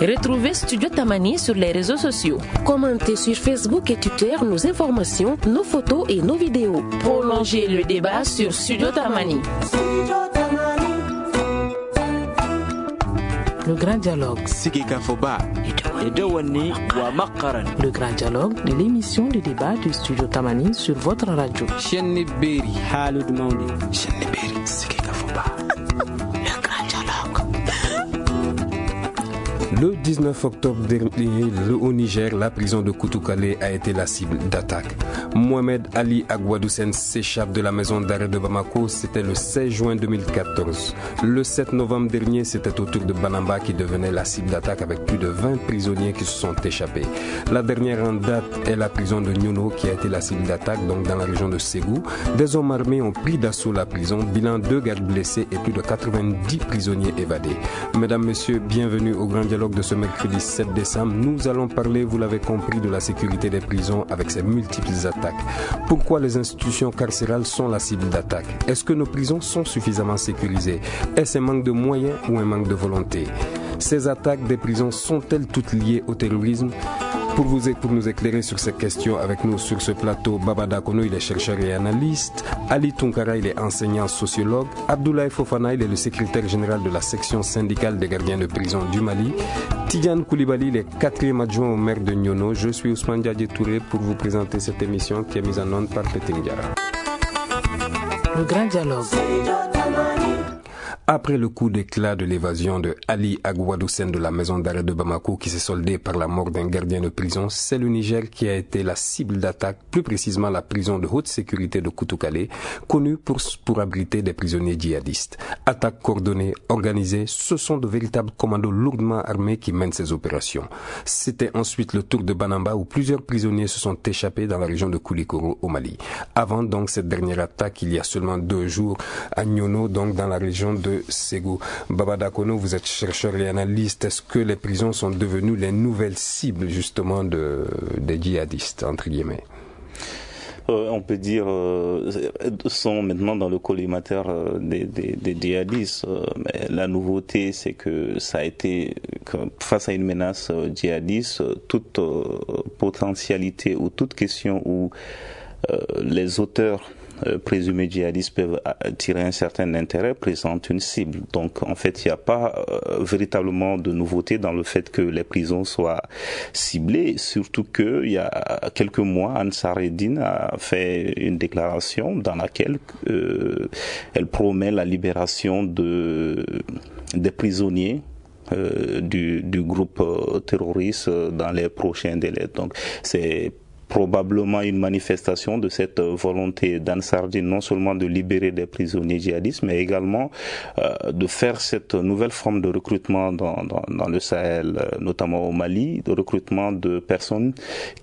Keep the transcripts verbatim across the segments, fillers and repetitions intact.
Retrouvez Studio Tamani sur les réseaux sociaux. Commentez sur Facebook et Twitter nos informations, nos photos et nos vidéos. Prolongez le débat sur Studio Tamani. Le grand dialogue. Le grand dialogue de l'émission de débat de Studio Tamani sur votre radio. Le grand dialogue. Le dix-neuf octobre dernier, au Niger, la prison de Koutoukale a été la cible d'attaque. Mohamed Ali Agwadoussen s'échappe de la maison d'arrêt de Bamako, c'était le seize juin deux mille quatorze. Le sept novembre dernier, c'était au tour de Banamba qui devenait la cible d'attaque avec plus de vingt prisonniers qui se sont échappés. La dernière en date est la prison de Nyono qui a été la cible d'attaque, donc dans la région de Ségou. Des hommes armés ont pris d'assaut la prison, bilan deux gardes blessés et plus de quatre-vingt-dix prisonniers évadés. Mesdames, Messieurs, bienvenue au grand dialogue de ce mercredi sept décembre. Nous allons parler, vous l'avez compris, de la sécurité des prisons avec ses multiples attaques. Pourquoi les institutions carcérales sont la cible d'attaque? Est-ce que nos prisons sont suffisamment sécurisées? Est-ce un manque de moyens ou un manque de volonté? Ces attaques des prisons sont-elles toutes liées au terrorisme? Pour, vous, pour nous éclairer sur ces questions, avec nous sur ce plateau, Baba Dakono, il est chercheur et analyste. Ali Tunkara, il est enseignant sociologue. Abdoulaye Fofana, il est le secrétaire général de la section syndicale des gardiens de prison du Mali. Tidiane Koulibaly, il est quatrième adjoint au maire de Nyono. Je suis Ousmane Diadje Touré pour vous présenter cette émission qui est mise en onde par Peting Diara. Le grand dialogue. Après le coup d'éclat de l'évasion de Ali Agwadoussen de la maison d'arrêt de Bamako qui s'est soldée par la mort d'un gardien de prison, c'est le Niger qui a été la cible d'attaque, plus précisément la prison de haute sécurité de Koutoukale, connue pour, pour abriter des prisonniers djihadistes. Attaques coordonnées, organisées, ce sont de véritables commandos lourdement armés qui mènent ces opérations. C'était ensuite le tour de Banamba où plusieurs prisonniers se sont échappés dans la région de Koulikoro au Mali. Avant donc cette dernière attaque, il y a seulement deux jours, à Nyono, donc dans la région de Ségou. Baba Dakono, vous êtes chercheur et analyste. Est-ce que les prisons sont devenues les nouvelles cibles justement de, des djihadistes, entre guillemets? Euh, on peut dire euh, sont maintenant dans le collimateur euh, des, des, des djihadistes. Euh, mais la nouveauté, c'est que ça a été que face à une menace euh, djihadiste, toute euh, potentialité ou toute question où euh, les auteurs Euh, présumés djihadistes peuvent attirer un certain intérêt, présentent une cible. Donc en fait, il n'y a pas euh, véritablement de nouveauté dans le fait que les prisons soient ciblées, surtout qu'il y a quelques mois, Ansar Eddine a fait une déclaration dans laquelle euh, elle promet la libération de, des prisonniers euh, du, du groupe euh, terroriste dans les prochains délais. Donc c'est probablement une manifestation de cette volonté d'Ansar Eddine non seulement de libérer des prisonniers djihadistes, mais également euh, de faire cette nouvelle forme de recrutement dans, dans, dans le Sahel, notamment au Mali, de recrutement de personnes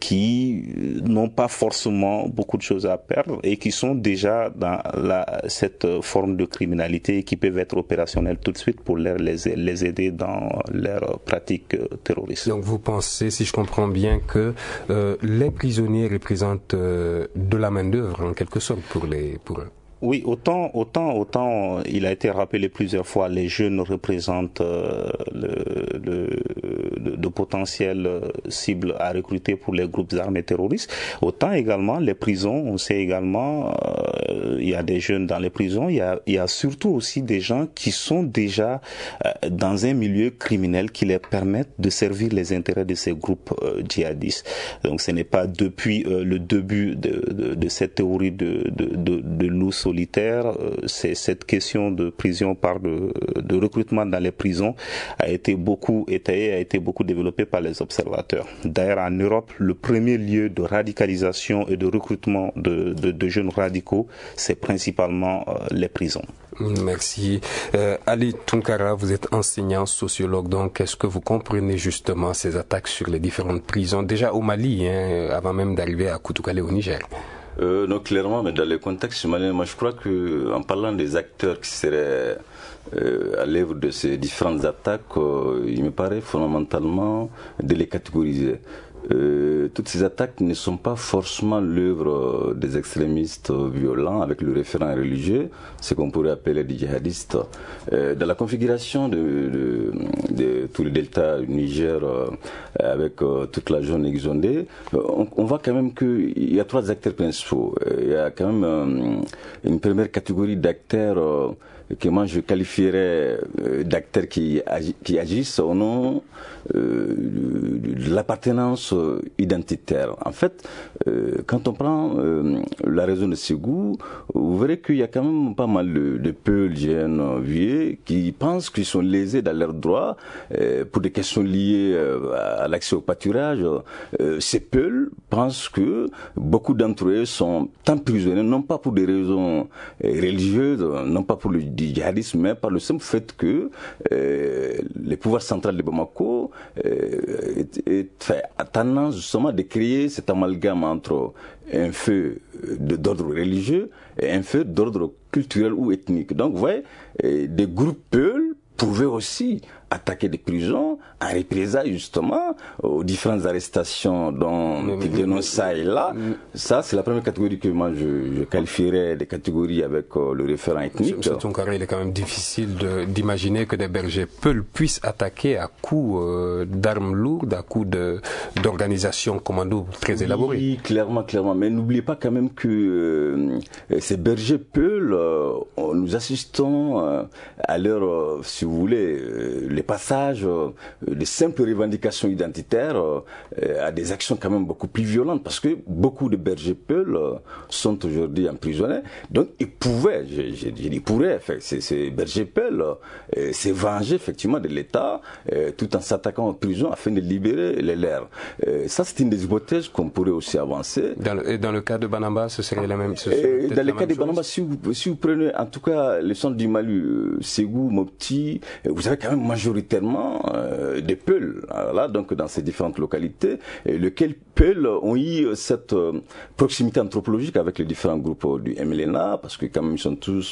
qui n'ont pas forcément beaucoup de choses à perdre et qui sont déjà dans la, cette forme de criminalité et qui peuvent être opérationnelles tout de suite pour les, les, les aider dans leurs pratiques terroristes. Donc vous pensez, si je comprends bien, que euh, les prisonniers représentent euh, de la main-d'œuvre en quelque sorte pour les pour eux. Oui, autant, autant, autant, il a été rappelé plusieurs fois, les jeunes représentent euh, le, le, de, de potentielles cibles à recruter pour les groupes armés terroristes. Autant également les prisons, on sait également, euh, il y a des jeunes dans les prisons, il y a, il y a surtout aussi des gens qui sont déjà euh, dans un milieu criminel qui les permettent de servir les intérêts de ces groupes euh, djihadistes. Donc ce n'est pas depuis euh, le début de, de, de cette théorie de, de, de, de loup solitaire, c'est cette question de prison par de, de recrutement dans les prisons a été beaucoup étayée, a été beaucoup développée par les observateurs. D'ailleurs, en Europe, le premier lieu de radicalisation et de recrutement de, de, de jeunes radicaux, c'est principalement euh, les prisons. Merci. Euh, Ali Tunkara, vous êtes enseignant sociologue, donc est-ce que vous comprenez justement ces attaques sur les différentes prisons, déjà au Mali, hein, avant même d'arriver à Koutoukale au Niger? Euh, non, clairement, mais dans le contexte malien, moi je crois que en parlant des acteurs qui seraient euh, à l'œuvre de ces différentes attaques, euh, il me paraît fondamentalement de les catégoriser. Euh, toutes ces attaques ne sont pas forcément l'œuvre des extrémistes violents avec le référent religieux, ce qu'on pourrait appeler des djihadistes. Euh, dans la configuration de, de, de tout le delta du Niger, euh, avec euh, toute la zone exondée, on, on voit quand même qu'il y a trois acteurs principaux. Il y a quand même euh, une première catégorie d'acteurs euh, que moi je qualifierais euh, d'acteurs qui, agi, qui agissent au nom euh, de l'appartenance identitaire. En fait, euh, quand on prend euh, la région de Ségou, vous verrez qu'il y a quand même pas mal de, de peuls jeunes vieux qui pensent qu'ils sont lésés dans leurs droits euh, pour des questions liées euh, à l'accès au pâturage. Euh, ces peuls pensent que beaucoup d'entre eux sont emprisonnés, non pas pour des raisons religieuses, non pas pour le djihadisme, mais par le simple fait que euh, les pouvoirs centraux de Bamako euh, est, est, fait, a tendance justement de créer cet amalgame entre un feu d'ordre religieux et un feu d'ordre culturel ou ethnique. Donc, vous voyez, euh, des groupes peuls pouvaient aussi attaquer des prisons en représailles justement aux différentes arrestations dont ils dénoncent ça et là. Ça, c'est la première catégorie que moi je, je qualifierais des catégories avec euh, le référent ethnique. Monsieur Tounkara, il est quand même difficile de, d'imaginer que des bergers peuls puissent attaquer à coups euh, d'armes lourdes, à coups de, d'organisations commando très élaborées. Oui, clairement, clairement. Mais n'oubliez pas quand même que euh, ces bergers peuls, euh, nous assistons euh, à leur, euh, si vous voulez, euh, les passages euh, de simples revendications identitaires euh, à des actions quand même beaucoup plus violentes, parce que beaucoup de bergers peuls euh, sont aujourd'hui emprisonnés. Donc ils pouvaient, je, je, je dis pourraient, ces, ces bergers peuls euh, se venger effectivement de l'État euh, tout en s'attaquant aux prisons afin de libérer les leurs. Euh, ça c'est une des hypothèses qu'on pourrait aussi avancer. Dans le, et dans le cas de Banamba, ce serait la même chose. Dans le cas de Banamba, si vous, si vous prenez en tout cas le centre du Mali, euh, Ségou, Mopti, euh, vous avez quand même majoritairement euh, des peuls, là, donc dans ces différentes localités, et lesquels peuls ont eu cette euh, proximité anthropologique avec les différents groupes du M L N A, parce que quand même ils sont tous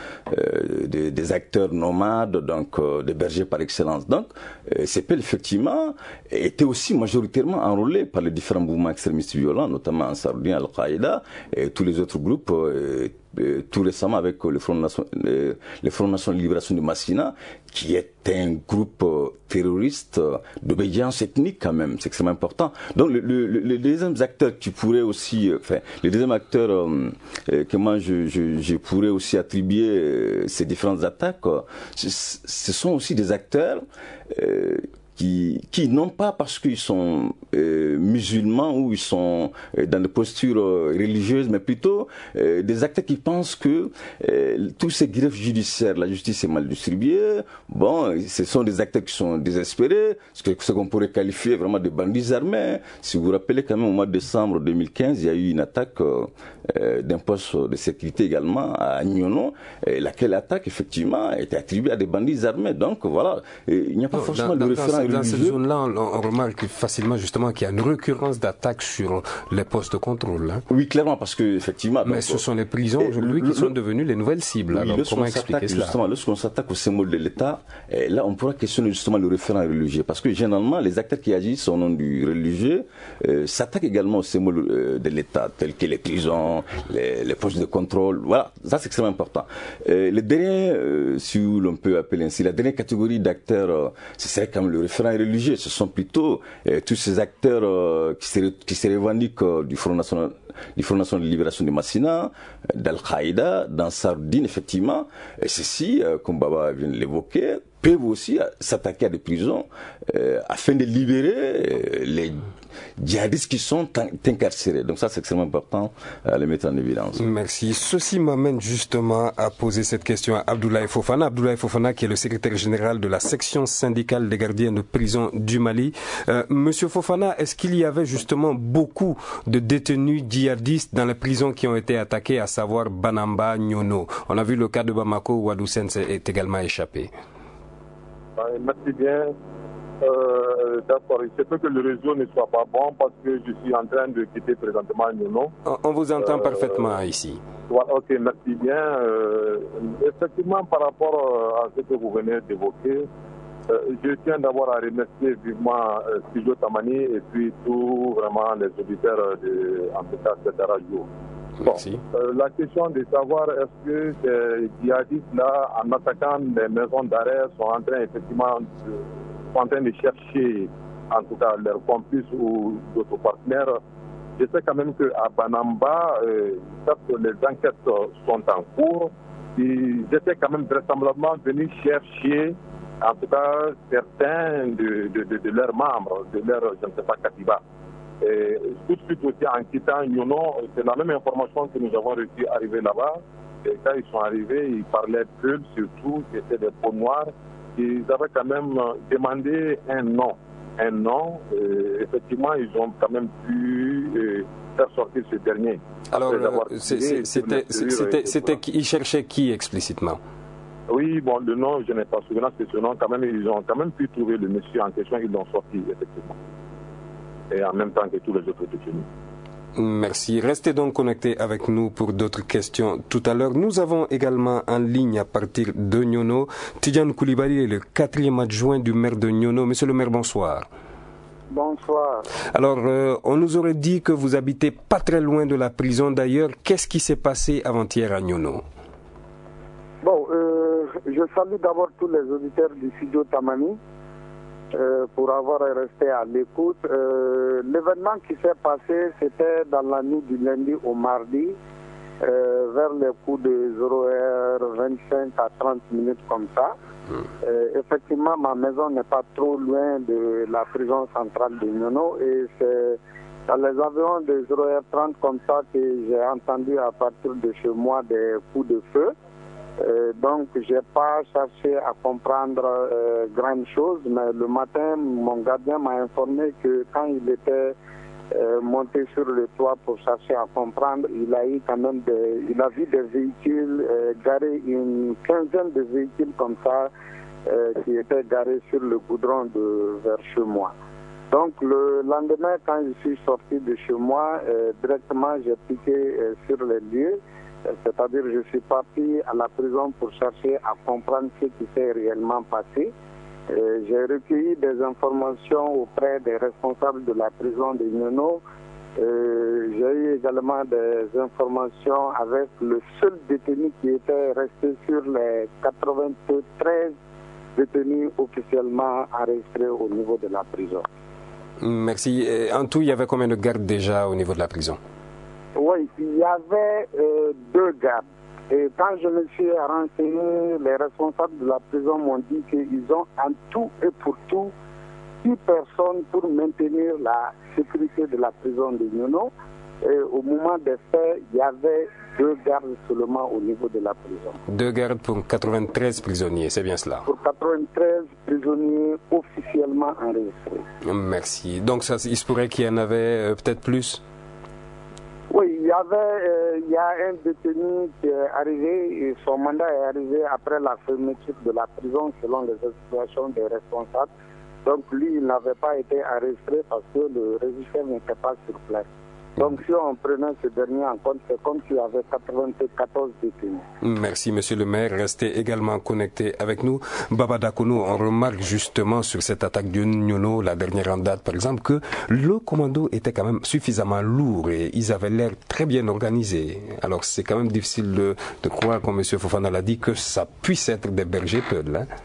euh, des, des acteurs nomades, donc euh, des bergers par excellence. Donc euh, ces peuls effectivement étaient aussi majoritairement enrôlés par les différents mouvements extrémistes violents, notamment Ansarudine, Al-Qaïda et tous les autres groupes. Euh, tout récemment avec le Front National, le Front National de Libération de Massina, qui est un groupe terroriste d'obédience ethnique quand même, c'est extrêmement important. Donc le, le, les deuxièmes acteurs qui pourraient aussi, enfin les deuxièmes acteurs euh, que moi je, je, je pourrais aussi attribuer euh, ces différentes attaques, ce, ce sont aussi des acteurs euh, qui, qui non pas parce qu'ils sont euh, musulmans ou ils sont euh, dans des postures euh, religieuses, mais plutôt euh, des acteurs qui pensent que euh, tous ces greffes judiciaires, la justice est mal distribuée. Bon, ce sont des acteurs qui sont désespérés, ce que ce qu'on pourrait qualifier vraiment de bandits armés. Si vous vous rappelez quand même au mois de décembre deux mille quinze, il y a eu une attaque euh, d'un poste de sécurité également à Agnono, et laquelle attaque effectivement a été attribuée à des bandits armés. Donc voilà, et il n'y a pas non, forcément dans, de référent. Dans cette zone-là, on, on remarque facilement justement qu'il y a une récurrence d'attaques sur les postes de contrôle. Hein. Oui, clairement, parce que effectivement. Mais donc, ce sont les prisons aujourd'hui qui le, sont devenues les nouvelles cibles. Oui, alors, comment expliquer cela? Justement, lorsqu'on s'attaque au symbole de l'État, eh, là, on pourra questionner justement le référent religieux, parce que généralement, les acteurs qui agissent au nom du religieux euh, s'attaquent également au symbole euh, de l'État, tels que les prisons, les, les postes de contrôle. Voilà, ça c'est extrêmement important. Euh, le dernier, euh, si l'on peut appeler ainsi, la dernière catégorie d'acteurs, euh, ce serait quand même le référent religieux. Ce sont plutôt euh, tous ces acteurs euh, qui, se, qui se revendiquent euh, du Front National, du Front National de Libération de Massina, euh, d'Al-Qaïda, d'Ansarudine, effectivement. Et ceci, euh, comme Baba vient de l'évoquer, peuvent aussi s'attaquer à des prisons euh, afin de libérer euh, les djihadistes qui sont incarcérés. Donc ça, c'est extrêmement important à les mettre en évidence. Merci. Ceci m'amène justement à poser cette question à Abdoulaye Fofana. Abdoulaye Fofana, qui est le secrétaire général de la section syndicale des gardiens de prison du Mali. Euh, Monsieur Fofana, est-ce qu'il y avait justement beaucoup de détenus djihadistes dans les prisons qui ont été attaquées, à savoir Banamba, Nyono? On a vu le cas de Bamako où Wadou Sens est également échappé. Merci bien. Euh, D'accord, il se peut que le réseau ne soit pas bon parce que je suis en train de quitter présentement Nyono. On vous entend euh, parfaitement euh, ici. Ok, merci bien. Euh, effectivement, par rapport à ce que vous venez d'évoquer, euh, je tiens d'abord à remercier vivement euh, Studio Tamani et puis tous vraiment les auditeurs de en tout cas cette radio. Bon, euh, la question de savoir est-ce que ces djihadistes-là, en attaquant des maisons d'arrêt, sont en train effectivement de sont en train de chercher, en tout cas, leurs complices ou d'autres partenaires. Je sais quand même qu'à Banamba, euh, les enquêtes sont en cours. Ils étaient quand même vraisemblablement venus chercher, en tout cas, certains de, de, de, de leurs membres, de leurs, je ne sais pas, Katiba. Et tout de suite aussi, en quittant Nyono, c'est la même information que nous avons réussi à arriver là-bas. Et quand ils sont arrivés, ils parlaient peu, surtout, c'était des peaux noires. Ils avaient quand même demandé un nom. Un nom, euh, effectivement, ils ont quand même pu euh, faire sortir ce dernier. Alors, c'était, c'était, ils cherchaient qui explicitement? Oui, bon, le nom, je n'ai pas souvenir de ce nom. Quand même, ils ont quand même pu trouver le monsieur en question, ils l'ont sorti, effectivement. Et en même temps que tous les autres détenus. Merci. Restez donc connectés avec nous pour d'autres questions. Tout à l'heure, nous avons également en ligne à partir de Nyono, Tidjane Koulibaly est le quatrième adjoint du maire de Nyono. Monsieur le maire, bonsoir. Bonsoir. Alors, euh, on nous aurait dit que vous habitez pas très loin de la prison. D'ailleurs, qu'est-ce qui s'est passé avant-hier à Nyono? Bon, euh, je salue d'abord tous les auditeurs du studio Tamani. Euh, pour avoir resté à l'écoute. Euh, l'événement qui s'est passé, c'était dans la nuit du lundi au mardi, euh, vers les coups de zéro heure vingt-cinq à trente minutes comme ça. Euh, effectivement, ma maison n'est pas trop loin de la prison centrale de Nyono et c'est dans les environs de zéro heure trente comme ça que j'ai entendu à partir de chez moi des coups de feu. Euh, donc, je n'ai pas cherché à comprendre euh, grande chose, mais le matin, mon gardien m'a informé que quand il était euh, monté sur le toit pour chercher à comprendre, il a eu quand même des, il a vu des véhicules euh, garés, une quinzaine de véhicules comme ça, euh, qui étaient garés sur le goudron de vers chez moi. Donc, le lendemain, quand je suis sorti de chez moi, euh, directement, j'ai piqué euh, sur les lieux. C'est-à-dire je suis parti à la prison pour chercher à comprendre ce qui s'est réellement passé. Euh, j'ai recueilli des informations auprès des responsables de la prison de Nyono. Euh, j'ai eu également des informations avec le seul détenu qui était resté sur les quatre-vingt-treize détenus officiellement enregistrés au niveau de la prison. Merci. En tout, il y avait combien de gardes déjà au niveau de la prison? Oui, il y avait euh, deux gardes. Et quand je me suis renseigné, les responsables de la prison m'ont dit qu'ils ont en tout et pour tout six personnes pour maintenir la sécurité de la prison de Nyono. Et au moment des faits, il y avait deux gardes seulement au niveau de la prison. Deux gardes pour quatre-vingt-treize prisonniers, c'est bien cela? Pour quatre-vingt-treize prisonniers officiellement enregistrés. Merci. Donc ça, il se pourrait qu'il y en avait euh, peut-être plus? Oui, il y avait, euh, il y a un détenu qui est arrivé, et son mandat est arrivé après la fermeture de la prison selon les explications des responsables. Donc lui, il n'avait pas été enregistré parce que le registre n'était pas sur place. Donc si on prenait ce dernier en compte, c'est comme s'il y avait quatre-vingt-quatorze détenus. Merci Monsieur le maire. Restez également connecté avec nous. Baba Dakono, on remarque justement sur cette attaque de Nyono, la dernière en date par exemple, que le commando était quand même suffisamment lourd et ils avaient l'air très bien organisés. Alors c'est quand même difficile de, de croire, comme Monsieur Fofana l'a dit, que ça puisse être des bergers peuls, hein.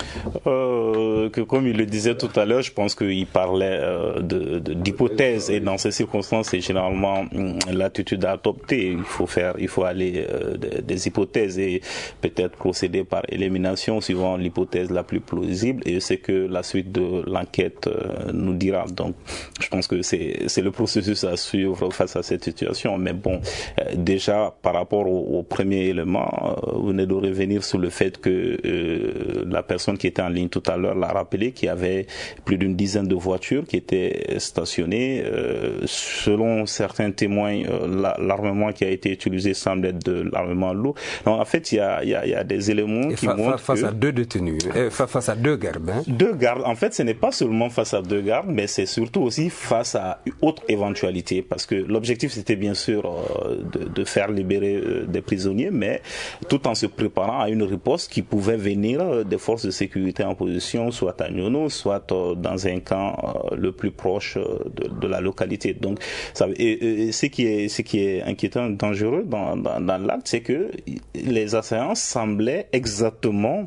Euh, que comme il le disait tout à l'heure, je pense qu'il parlait euh, de, de, d'hypothèses et dans ces circonstances, c'est généralement hum, l'attitude à adopter. Il faut faire, il faut aller euh, des, des hypothèses et peut-être procéder par élimination suivant l'hypothèse la plus plausible. Et c'est que la suite de l'enquête euh, nous dira. Donc, je pense que c'est c'est le processus à suivre face à cette situation. Mais bon, euh, déjà par rapport au, au premier élément, euh, vous venez de revenir sur le fait que euh, la personne qui était en ligne tout à l'heure l'a rappelé qu'il y avait plus d'une dizaine de voitures qui étaient stationnées. Euh, selon certains témoins, euh, la, l'armement qui a été utilisé semble être de l'armement lourd. Donc en fait, il y a, il y a, il y a des éléments et qui fa- montrent face que... à deux détenus, euh, face à deux gardes. Hein. Deux gardes. En fait, ce n'est pas seulement face à deux gardes, mais c'est surtout aussi face à une autre éventualité. Parce que l'objectif, c'était bien sûr euh, de, de faire libérer euh, des prisonniers, mais tout en se préparant à une riposte qui pouvait venir euh, des forces de sécurité en position, soit à Nyono, soit euh, dans un camp euh, le plus proche euh, de, de la localité. Donc, ça, et, et ce qui est, ce qui est inquiétant, dangereux dans, dans, dans l'acte, c'est que les assaillants semblaient exactement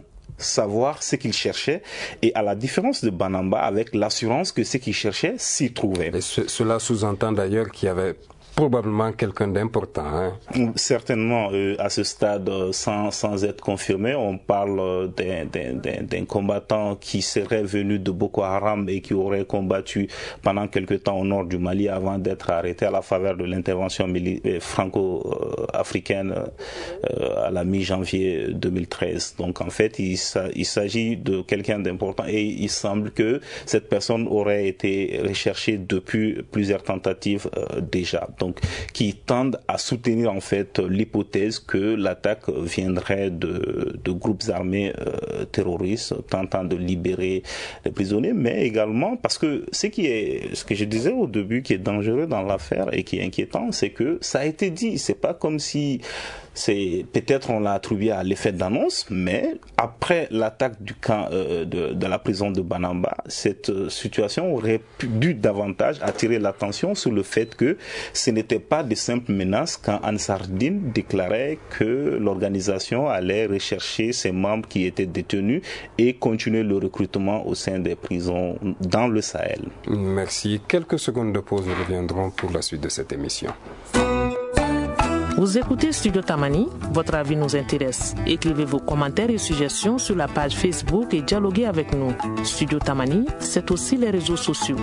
savoir ce qu'il cherchait et à la différence de Banamba, avec l'assurance que ce qu'il cherchait s'y trouvait. Et ce, cela sous-entend d'ailleurs qu'il y avait probablement quelqu'un d'important. Hein. Certainement, euh, à ce stade, euh, sans, sans être confirmé, on parle euh, d'un, d'un, d'un, d'un combattant qui serait venu de Boko Haram et qui aurait combattu pendant quelque temps au nord du Mali avant d'être arrêté à la faveur de l'intervention mili- euh, franco-africaine euh, à la mi-janvier deux mille treize. Donc en fait, il, il s'agit de quelqu'un d'important et il semble que cette personne aurait été recherchée depuis plusieurs tentatives euh, déjà. Donc, qui tendent à soutenir en fait l'hypothèse que l'attaque viendrait de, de groupes armés euh, terroristes tentant de libérer les prisonniers, mais également parce que ce qui est, ce que je disais au début, qui est dangereux dans l'affaire et qui est inquiétant, c'est que ça a été dit. C'est pas comme si c'est peut-être on l'a attribué à l'effet d'annonce, mais après l'attaque du camp euh, de, de la prison de Banamba, cette euh, situation aurait pu, dû davantage attirer l'attention sur le fait que ce n'était pas de simples menaces quand Ansar Dine déclarait que l'organisation allait rechercher ses membres qui étaient détenus et continuer le recrutement au sein des prisons dans le Sahel. Merci. Quelques secondes de pause, nous reviendrons pour la suite de cette émission. Vous écoutez Studio Tamani, votre avis nous intéresse. Écrivez vos commentaires et suggestions sur la page Facebook et dialoguez avec nous. Studio Tamani, c'est aussi les réseaux sociaux.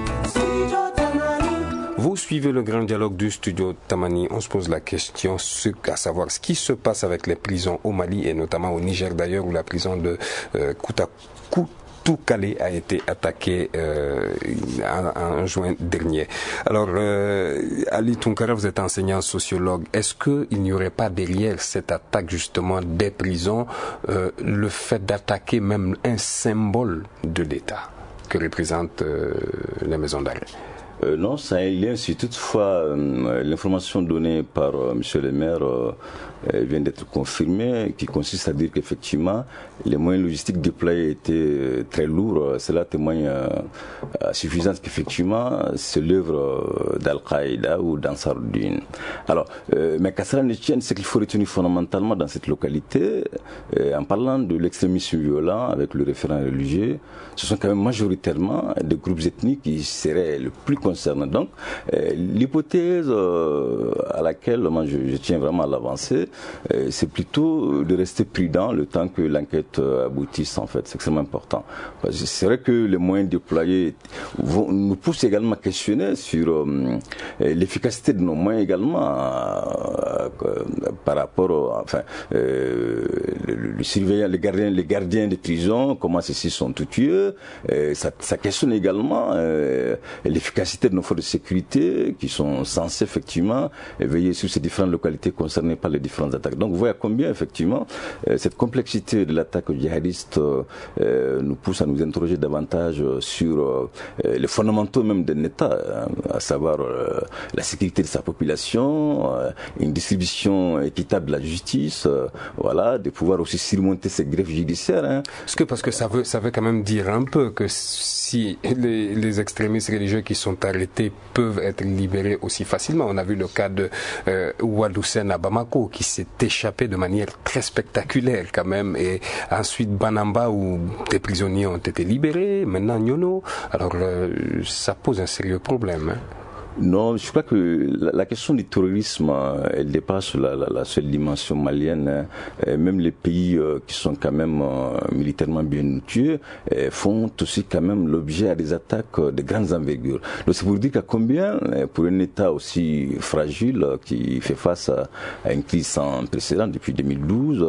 Vous suivez le grand dialogue du Studio Tamani. On se pose la question, à savoir ce qui se passe avec les prisons au Mali et notamment au Niger d'ailleurs, où la prison de euh, Kouta-Kou Koutoukale a été attaqué euh, en, en juin dernier. Alors, euh, Ali Tunkara, vous êtes enseignant sociologue. Est-ce qu'il n'y aurait pas derrière cette attaque justement des prisons euh, le fait d'attaquer même un symbole de l'État que représentent euh, les maisons d'arrêt? Euh, non, ça a un lien. Si toutefois euh, l'information donnée par euh, M. le maire euh, euh, vient d'être confirmée, qui consiste à dire qu'effectivement les moyens logistiques déployés étaient euh, très lourds. Cela témoigne euh, à suffisance qu'effectivement c'est l'œuvre euh, d'Al-Qaïda ou d'Ansar-Dine. Alors, euh, mais qu'à cela ne tienne, ce qu'il faut retenir fondamentalement dans cette localité, euh, en parlant de l'extrémisme violent avec le référent religieux, ce sont quand même majoritairement des groupes ethniques qui seraient le plus concernant. Donc, euh, l'hypothèse euh, à laquelle moi je, je tiens vraiment à l'avancer, euh, c'est plutôt de rester prudent le temps que l'enquête euh, aboutisse, en fait. C'est extrêmement important. Parce que c'est vrai que les moyens déployés vont, nous poussent également à questionner sur euh, l'efficacité de nos moyens également euh, euh, par rapport au, enfin, euh, le, le surveillant, les gardiens, les gardiens des prisons, comment ceux-ci sont tués. Euh, ça, ça questionne également euh, l'efficacité de nos forces de sécurité qui sont censées effectivement veiller sur ces différentes localités concernées par les différentes attaques. Donc vous voyez combien effectivement euh, cette complexité de l'attaque djihadiste euh, nous pousse à nous interroger davantage sur euh, les fondamentaux même d'un État, hein, à savoir euh, la sécurité de sa population, euh, une distribution équitable de la justice, euh, voilà, de pouvoir aussi surmonter ces greffes judiciaires. Hein. Parce que parce que ça veut ça veut quand même dire un peu que si les, les extrémistes religieux qui sont arrêtés peuvent être libérés aussi facilement. On a vu le cas de euh, Ouad Hussein à Bamako qui s'est échappé de manière très spectaculaire quand même, et ensuite Banamba où des prisonniers ont été libérés, maintenant Nyono. Alors euh, ça pose un sérieux problème. Hein. Non, je crois que la, la question du terrorisme, elle dépasse la, la, la seule dimension malienne. Et même les pays euh, qui sont quand même euh, militairement bien outillés euh, font aussi quand même l'objet à des attaques de grandes envergures. Donc c'est pour dire qu'à combien, pour un État aussi fragile qui fait face à, à une crise sans précédent depuis deux mille douze,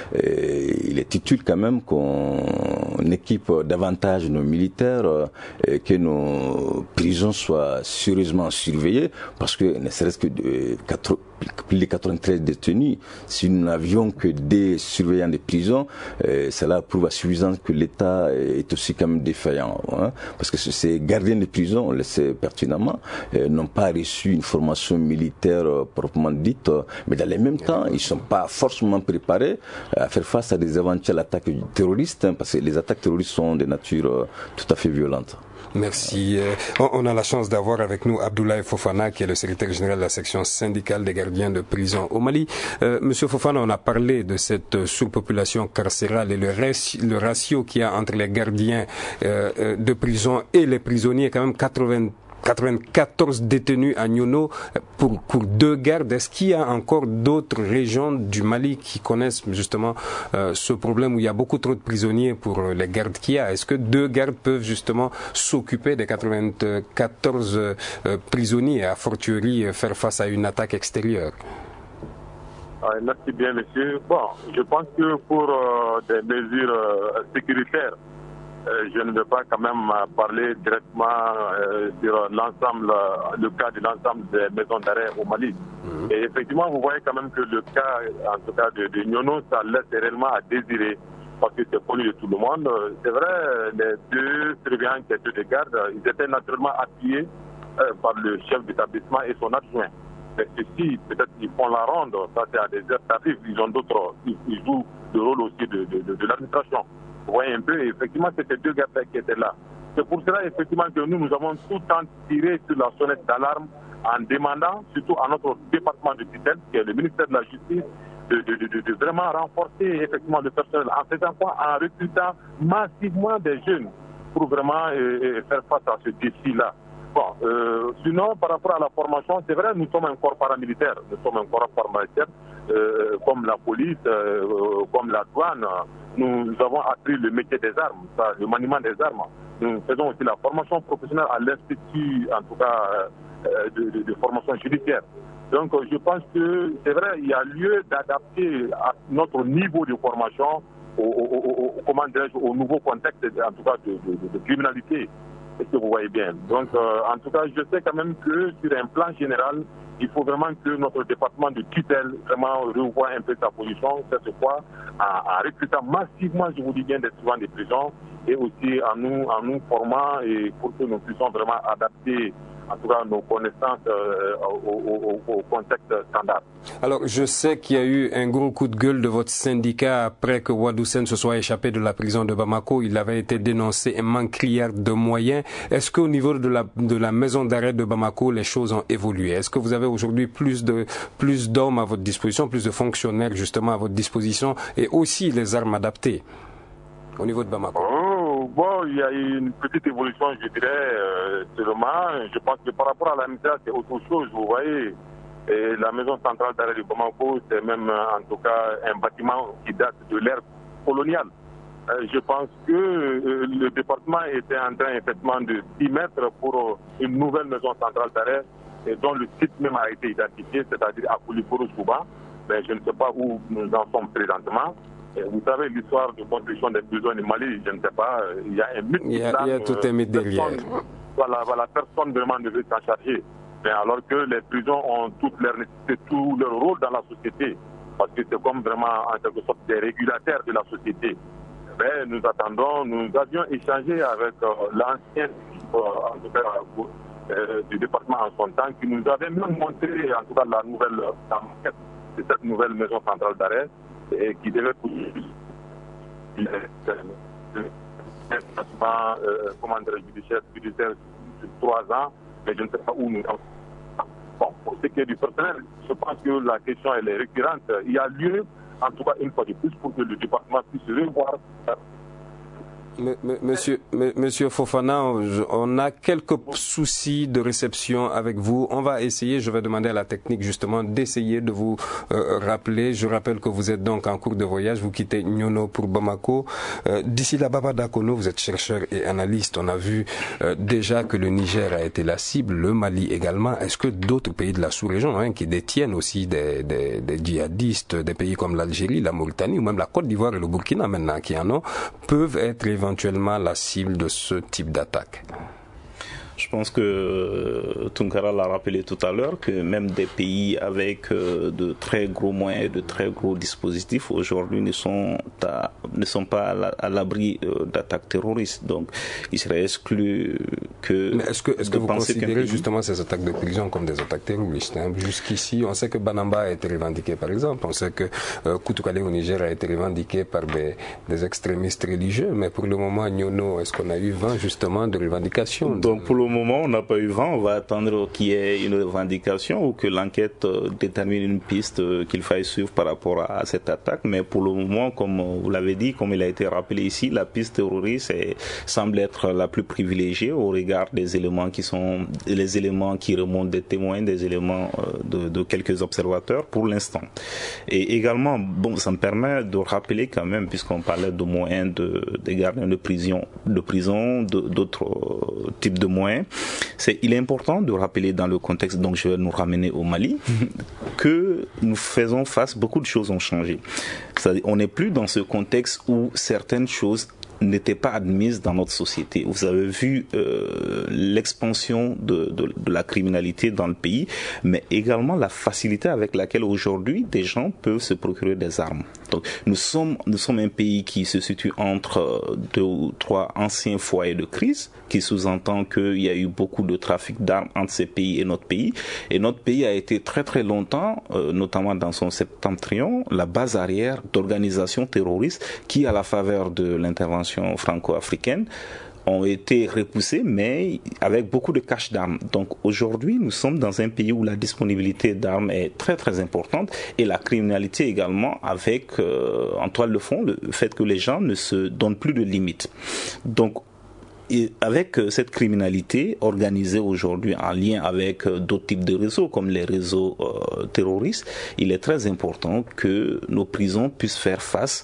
euh, il est utile quand même qu'on équipe davantage nos militaires, et que nos prisons soient sérieusement surveillés, parce que ne serait-ce que de, quatre, plus de quatre-vingt-treize détenus, si nous n'avions que des surveillants des prisons, euh, cela prouve à suffisance que l'État est aussi quand même défaillant, hein, parce que ces gardiens de prison, on le sait pertinemment, euh, n'ont pas reçu une formation militaire euh, proprement dite, euh, mais dans le même temps, ils ne sont pas forcément préparés à faire face à des éventuelles attaques terroristes, hein, parce que les attaques terroristes sont de nature euh, tout à fait violentes. Merci. On a la chance d'avoir avec nous Abdoulaye Fofana, qui est le secrétaire général de la section syndicale des gardiens de prison au Mali. Euh, Monsieur Fofana, on a parlé de cette surpopulation carcérale et le, le ratio qu'il y a entre les gardiens euh, de prison et les prisonniers, quand même quatre-vingts quatre-vingt-quatorze détenus à Niono pour, pour deux gardes. Est-ce qu'il y a encore d'autres régions du Mali qui connaissent justement euh, ce problème où il y a beaucoup trop de prisonniers pour les gardes qu'il y a? Est-ce que deux gardes peuvent justement s'occuper des quatre-vingt-quatorze euh, prisonniers, à fortiori faire face à une attaque extérieure? Ah, merci bien, monsieur. Bon, je pense que pour euh, des mesures euh, sécuritaires, Euh, je ne vais pas quand même parler directement euh, sur l'ensemble, le cas de l'ensemble des maisons d'arrêt au Mali. Mmh. Et effectivement, vous voyez quand même que le cas, en tout cas de, de Niono, ça laisse réellement à désirer, parce que c'est connu de tout le monde. C'est vrai, les deux surveillants qui étaient de garde, ils étaient naturellement appuyés euh, par le chef d'établissement et son adjoint. Mais ceux-ci, peut-être ils font la ronde, ça c'est à des heures tardives, ils ont d'autres, ils, ils jouent le rôle aussi de, de, de, de l'administration. Vous voyez un peu, effectivement, c'était deux gars qui étaient là. C'est pour cela, effectivement, que nous, nous avons tout le temps tiré sur la sonnette d'alarme en demandant, surtout à notre département de tutelle, qui est le ministère de la Justice, de, de, de, de vraiment renforcer, effectivement, le personnel. En faisant quoi? En recrutant massivement des jeunes pour vraiment euh, faire face à ce défi-là. Bon, euh, sinon, par rapport à la formation, c'est vrai, nous sommes un corps paramilitaire. Nous sommes un corps paramilitaire, euh, comme la police, euh, comme la douane. Nous avons appris le métier des armes, ça, le maniement des armes. Nous faisons aussi la formation professionnelle à l'Institut, en tout cas, euh, de, de, de formation judiciaire. Donc, je pense que c'est vrai, il y a lieu d'adapter à notre niveau de formation au, au, au, au, comment dirais-je, au nouveau contexte, en tout cas, de, de, de criminalité. Est-ce que vous voyez bien? Donc, euh, en tout cas, je sais quand même que sur un plan général, il faut vraiment que notre département de tutelle vraiment revoie un peu sa position, c'est quoi, en, en recrutant massivement, je vous dis bien, des surveillants des prisons et aussi en nous, en nous formant et pour que nous puissions vraiment adapter en tout cas nos connaissances euh, au, au, au contexte standard. Alors, je sais qu'il y a eu un gros coup de gueule de votre syndicat après que Wadoussen se soit échappé de la prison de Bamako. Il avait été dénoncé un manque criard de moyens. Est-ce qu'au niveau de la, de la maison d'arrêt de Bamako, les choses ont évolué? Est-ce que vous avez aujourd'hui plus de, plus d'hommes à votre disposition, plus de fonctionnaires justement à votre disposition et aussi les armes adaptées au niveau de Bamako? Oh, bon, il y a eu une petite évolution, je dirais, euh, seulement. Je pense que par rapport à la misère, c'est autre chose, vous voyez. Et la maison centrale d'arrêt de Bamako, c'est même en tout cas un bâtiment qui date de l'ère coloniale. Euh, je pense que euh, le département était en train effectivement de s'y mettre pour une nouvelle maison centrale d'arrêt, et dont le site même a été identifié, c'est-à-dire à Koulikoro-Souba. Mais je ne sais pas où nous en sommes présentement. Et vous savez, l'histoire de construction des prisons du Mali, je ne sais pas, il y a un mythe. Il y a, il y a tout un mythe derrière. Voilà, voilà, personne vraiment ne veut s'en charger. Mais alors que les prisons ont toutes leurs nécessités, tout leur rôle dans la société, parce que c'est comme vraiment en quelque sorte des régulateurs de la société. Mais nous attendons, nous avions échangé avec euh, l'ancien euh, en tout cas, euh, du département en son temps, qui nous avait même montré en tout cas la nouvelle la maquette de cette nouvelle maison centrale d'arrêt et qui devait coûter euh, comment dire, judiciaire, judiciaire sur trois ans, mais je ne sais pas où nous sommes. Bon, pour ce qui est du personnel, je pense que la question elle est récurrente. Il y a lieu, en tout cas une fois de plus, pour que le département puisse revoir. Monsieur, monsieur Fofana, on a quelques soucis de réception avec vous. On va essayer, je vais demander à la technique justement d'essayer de vous euh, rappeler. Je rappelle que vous êtes donc en cours de voyage, vous quittez Niono pour Bamako. Euh, D'ici là, Baba Dakono, vous êtes chercheur et analyste. On a vu euh, déjà que le Niger a été la cible, le Mali également. Est-ce que d'autres pays de la sous-région hein, qui détiennent aussi des, des, des djihadistes, des pays comme l'Algérie, la Mauritanie ou même la Côte d'Ivoire et le Burkina maintenant qui en ont, peuvent être éventuellement éventuellement la cible de ce type d'attaque? Je pense que euh, Tunkara l'a rappelé tout à l'heure, que même des pays avec euh, de très gros moyens et de très gros dispositifs aujourd'hui ne sont, à, ne sont pas à l'abri euh, d'attaques terroristes. Donc il serait exclu que... Mais est-ce que, est-ce que vous considérez pays... justement ces attaques de prison comme des attaques terroristes, hein? Jusqu'ici, on sait que Banamba a été revendiqué par exemple, on sait que euh, Koutoukale au Niger a été revendiqué par des, des extrémistes religieux, mais pour le moment, Nyono, est-ce qu'on a eu vent justement de revendications? Donc pour le moment, on n'a pas eu vent, on va attendre qu'il y ait une revendication ou que l'enquête euh, détermine une piste euh, qu'il faille suivre par rapport à, à cette attaque, mais pour le moment, comme vous l'avez dit, comme il a été rappelé ici, la piste terroriste est, semble être la plus privilégiée au regard des éléments qui sont les éléments qui remontent des témoins, des éléments euh, de, de quelques observateurs pour l'instant. Et également, bon, ça me permet de rappeler quand même, puisqu'on parlait de moyens de, de gardiens de prison, de prison, de, d'autres euh, types de moyens. C'est, il est important de rappeler dans le contexte, donc je vais nous ramener au Mali, que nous faisons face, beaucoup de choses ont changé. C'est-à-dire, on n'est plus dans ce contexte où certaines choses n'étaient pas admises dans notre société. Vous avez vu euh, l'expansion de, de, de la criminalité dans le pays, mais également la facilité avec laquelle aujourd'hui des gens peuvent se procurer des armes. Donc nous sommes nous sommes un pays qui se situe entre deux ou trois anciens foyers de crise, qui sous-entend qu'il y a eu beaucoup de trafic d'armes entre ces pays et notre pays. Et notre pays a été très très longtemps, euh, notamment dans son septentrion, la base arrière d'organisations terroristes qui, à la faveur de l'intervention franco-africaine, ont été repoussés, mais avec beaucoup de caches d'armes. Donc aujourd'hui, nous sommes dans un pays où la disponibilité d'armes est très très importante et la criminalité également, avec euh, en toile de fond le fait que les gens ne se donnent plus de limites. Donc et avec cette criminalité organisée aujourd'hui en lien avec d'autres types de réseaux comme les réseaux euh, terroristes, il est très important que nos prisons puissent faire face